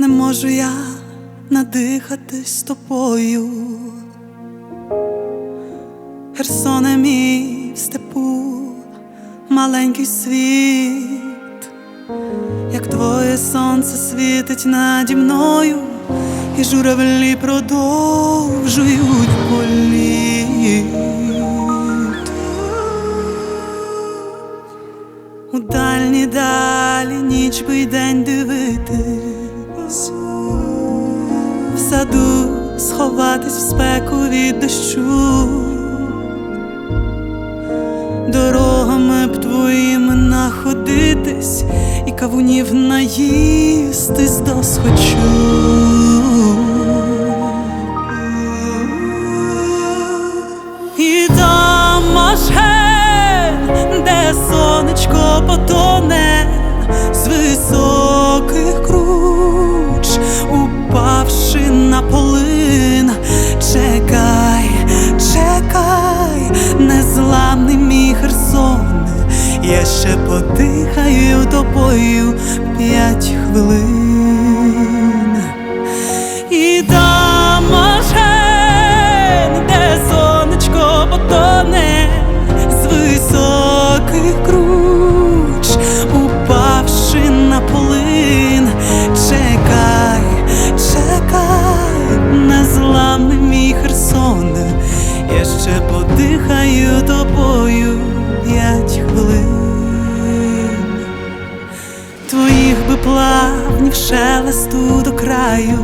Не можу я надихатись тобою, Херсоне мій в степу, маленький світ, як твоє сонце світить наді мною, і журавлі продовжують політ. У дальні далі ніч би й день дивитись, в саду сховатись в спеку від дощу, дорогами б твоїми находитись і кавунів наїстись досхочу. І там Машгель, де сонечко потоне з високих круч, упавши на полин. Чекай, чекай, незламний мій Херсоне, я ще подихаю тобою 5 хвилин. І там Машгель, де сонечко потоне з високих круч, упавши на полин. Чекай, чекай, незламний мій Херсоне, я ще подихаю тобою 5 хвилин. Твоїх би плавнів шелесту до краю,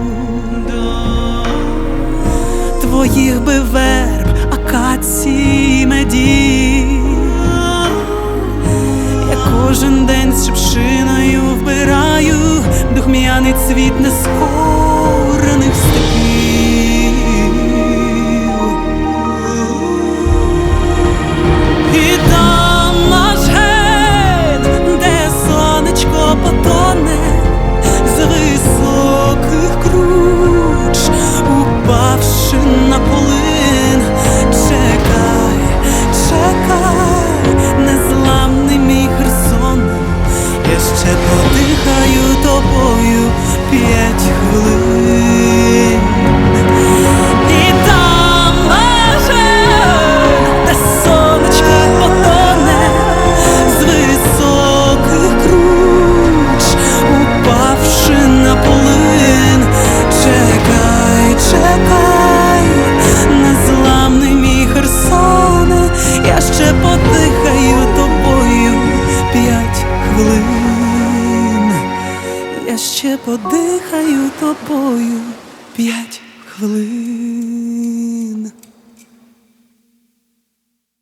твоїх би верб, акацій, медів. Я кожен день з шипшиною вбираю духмяний цвіт нескорених степів. І там Машгель, де сонечко потоне з високих круч, упавши на полин. Чекай, чекай, незламний мій Херсоне, я ще подихаю тобою 5 хвилин. І там Машгель, де сонечко потоне з високих круч, упавши на полин. Чекай, чекай, незламний мій Херсоне, я ще подихаю тобою 5 хвилин. Я ще подихаю тобою 5 хвилин.